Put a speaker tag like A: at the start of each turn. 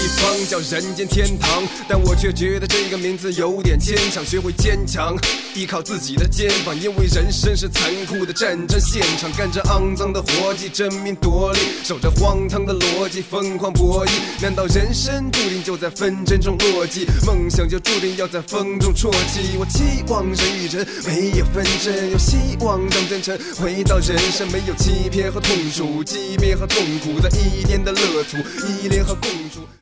A: 地方叫人间天堂，但我却觉得这个名字有点牵强。学会坚强，依靠自己的肩膀，因为人生是残酷的战争现场，干着肮脏的活计，争名夺利，守着荒唐的逻辑，疯狂博弈。难道人生注定就在纷争中落寂？梦想就注定要在风中啜泣？我期望人与人没有纷争，有希望让真诚回到人生，没有欺骗和痛楚，寂灭和痛苦，在一念的乐土，依恋和共处。